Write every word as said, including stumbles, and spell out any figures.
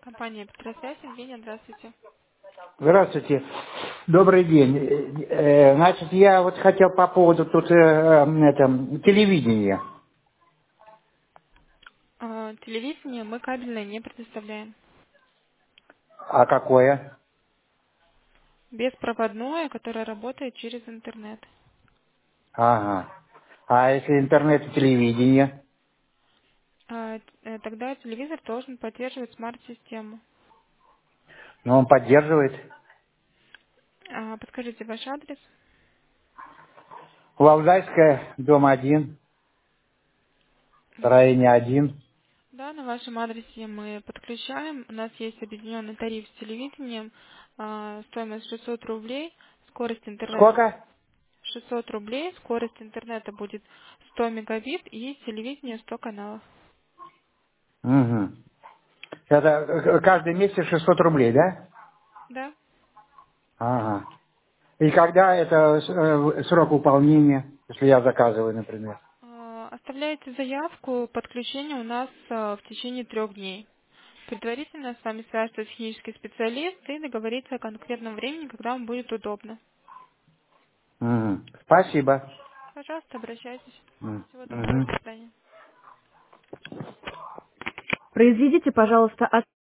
Компания «Петросвязь». Евгения, здравствуйте. Здравствуйте. Добрый день. Э, э, Значит, я вот хотел по поводу тут э, э, это, телевидения. А, телевидение мы кабельное не предоставляем. А какое? Беспроводное, которое работает через интернет. Ага. А если интернет и телевидение? А, т- э, тогда телевизор должен поддерживать смарт-систему. Ну, он поддерживает. А, подскажите ваш адрес. Валдайская, дом один, М, строение один. Да, на вашем адресе мы подключаем. У нас есть объединенный тариф с телевидением. А, стоимость шестьсот рублей. Скорость интернета Сколько? шестьсот рублей. Скорость интернета будет сто мегабит и телевидение сто каналов. Угу. Это э, каждый месяц шестьсот рублей, да? Да. Ага. И когда это э, срок выполнения, если я заказываю, например? А, Оставляете заявку, подключение у нас а, в течение трех дней. Предварительно с вами свяжется технический специалист и договорится о конкретном времени, когда вам будет удобно. Угу. Спасибо. Пожалуйста, обращайтесь. М. Всего доброго, Мгм. до свидания. Произведите, пожалуйста,